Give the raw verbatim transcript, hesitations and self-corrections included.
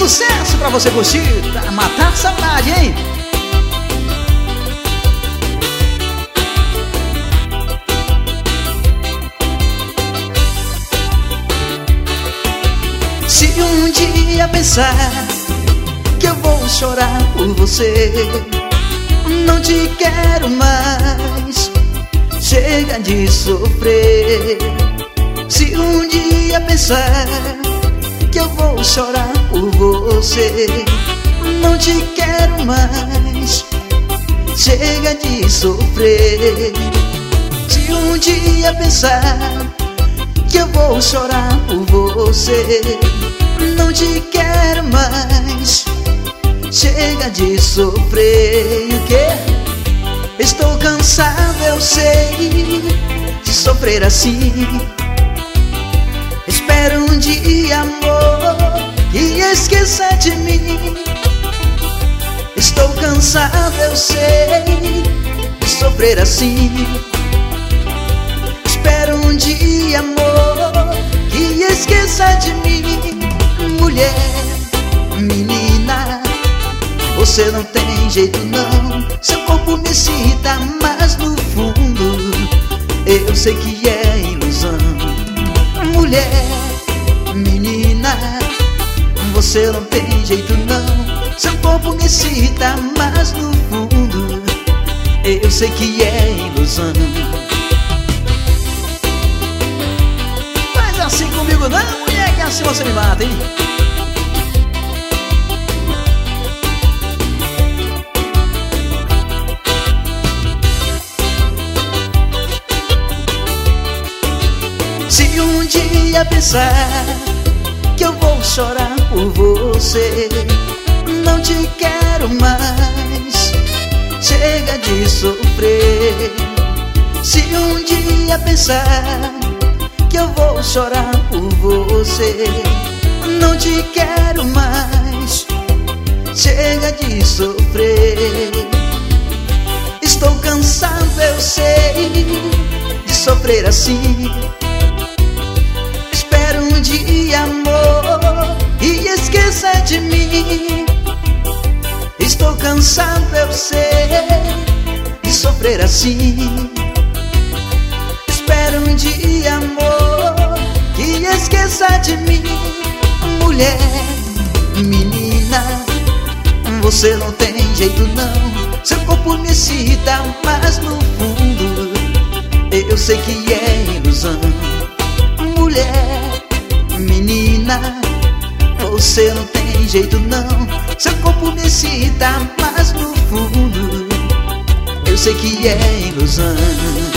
sucesso pra você curtir, pra matar a saudade, hein? Se um dia pensar que eu vou chorar por você, não te quero mais, chega de sofrer. Se um dia pensar que eu vou chorar por você, não te quero mais, chega de sofrer. Se um dia pensar que eu vou chorar por você, não te quero mais, chega de sofrer. E o quê? Estou cansado, eu sei, de sofrer assim. Espero um dia, amor, que esqueça de mim. Estou cansado, eu sei, de sofrer assim. Espero um dia, amor, que esqueça de mim. Mulher, menina, você não tem jeito não. Seu corpo me excita, mas no fundo eu sei que é ilusão. Mulher, menina, você não tem jeito não. Seu corpo me excita, mas no fundo eu sei que é ilusão. Faz assim comigo não, mulher, que assim você me mata, hein? Se um dia pensar que eu vou chorar por você, não te quero mais, chega de sofrer. Se um dia pensar que eu vou chorar por você, não te quero mais, chega de sofrer. Estou cansado, eu sei, de sofrer assim. Espero um dia, amor, e esqueça de mim. Estou cansado, eu sei, de sofrer assim. Espero um dia, amor, que esqueça de mim. Mulher, menina, você não tem jeito não. Seu corpo me excita, mas no fundo eu sei que é ilusão. Mulher, menina, você não tem jeito não. Seu corpo me excita, mas no fundo eu sei que é ilusão.